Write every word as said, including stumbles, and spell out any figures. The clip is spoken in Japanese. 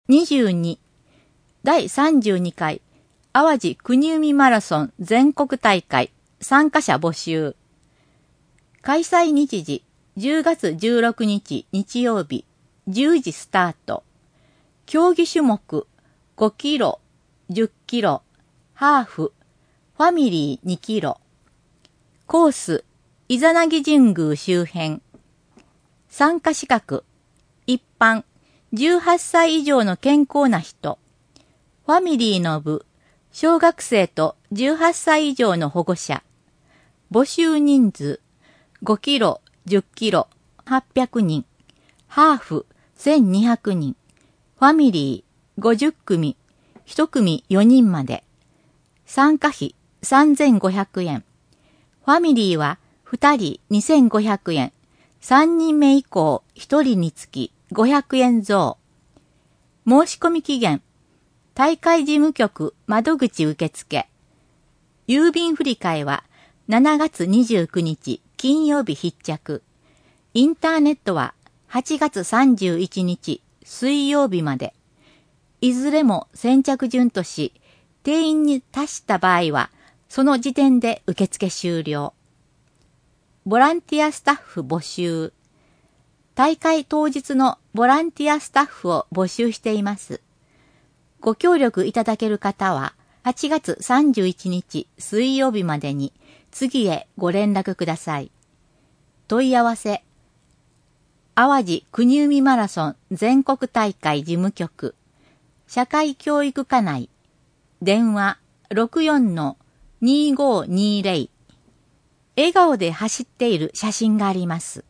にじゅうに、だいさんじゅうにかい淡路国海マラソン全国大会参加者募集。開催日時じゅうがつじゅうろくにち日曜日じゅうじスタート。競技種目ごキロ、じゅっキロ、ハーフ、ファミリーにキロ。コース、イザナギ神宮周辺。参加資格、一般、じゅうはっさい以上の健康な人。ファミリーの部、小学生とじゅうはっさい以上の保護者。募集人数、ごキロ、じゅっキロ、はっぴゃくにん。ハーフ、せんにひゃくにん。ファミリー、ごじゅっくみ。いちくみよにんまで。参加費、さんぜんごひゃくえん。ファミリーはふたりにせんごひゃくえん。さんにんめ以降ひとりにつきごひゃくえん増。申し込み期限。大会事務局窓口受付。郵便振替はしちがつにじゅうくにち金曜日必着。インターネットははちがつさんじゅういちにち水曜日まで。いずれも先着順とし、定員に達した場合はその時点で受付終了。ボランティアスタッフ募集。大会当日のボランティアスタッフを募集しています。ご協力いただける方ははちがつさんじゅういちにち水曜日までに次へご連絡ください。問い合わせ。淡路国海マラソン全国大会事務局。社会教育課内。電話 ろくよんのにごにゼロ。笑顔で走っている写真があります。